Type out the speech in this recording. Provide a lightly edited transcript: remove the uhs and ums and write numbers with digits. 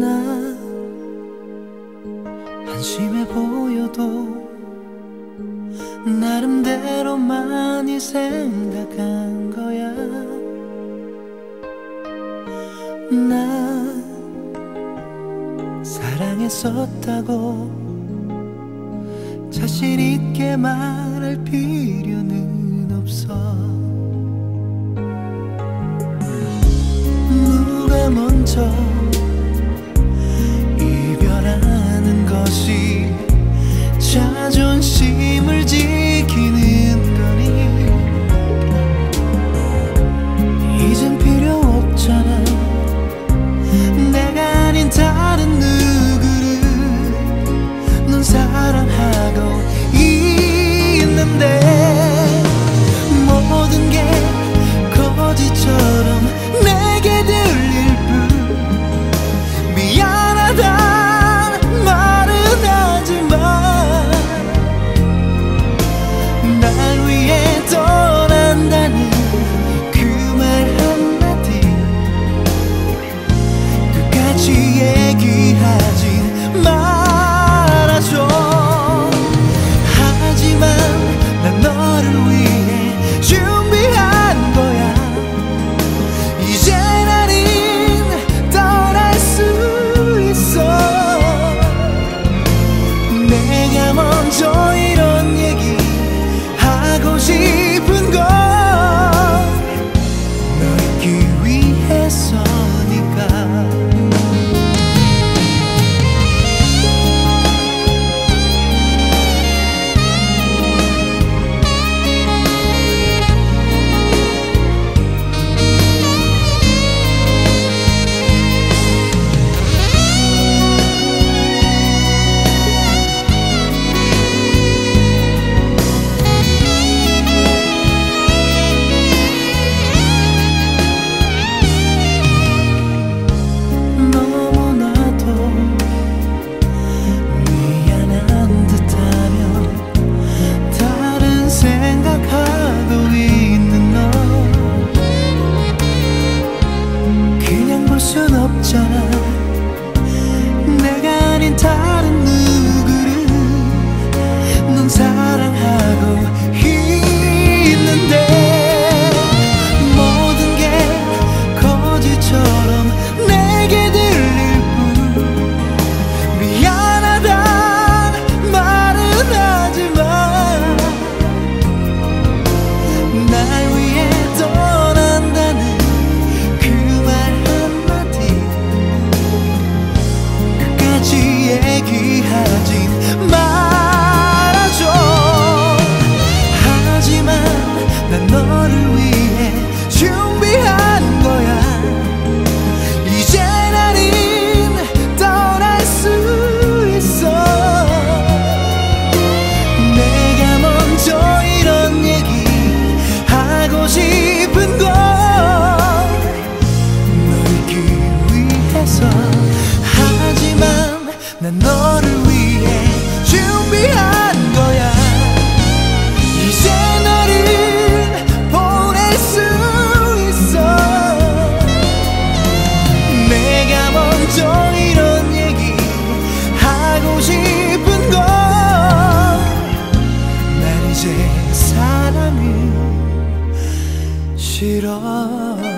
나 한심해 보여도 나름대로 많이 생각한 거야. 나 사랑했었다고 자신 있게 말할 필요는 없어. 누가 먼저 이별하는 것이 자존심을 지키는 거니. 이젠 필요 없잖아. 내가 아닌 다른 누구를 넌 사랑하고 있는데 모든 게 거짓처럼 내게 들릴 뿐. 미안하단 말은 하지만 날 위해 떠난다는 그 말 한마디 끝까지 얘기하진 말아줘. 하지만 난 너를 위해 준비한 거야. 이제 나는 떠날 수 있어. 내가 먼저 이런 얘기 하고 싶은 건 너 있기 위해서니까. 너무나도 미안한 듯하면 다른 생각하고 있는 너 그냥 볼 순 없잖아. 내가 아닌 다른 누구를 넌 사랑하고 있는데 모든 게 거짓처럼 내게 들릴 뿐. 미안하단 말은 하지만 날 위해 떠난다는 그 말 한마디 끝까지 얘기하진 말아줘. 하지만 난 너를 위해 준비한 거야. 이제 나는 떠날 수 있어. 내가 먼저 이런 얘기 하고 싶은 건 너 있기 위해서. 하지만 난 너를 위해 준비한 거야. 이제 너를 보낼 수 있어. 내가 먼저 이런 얘기 하고 싶은 건 난 이제 사랑이 싫어.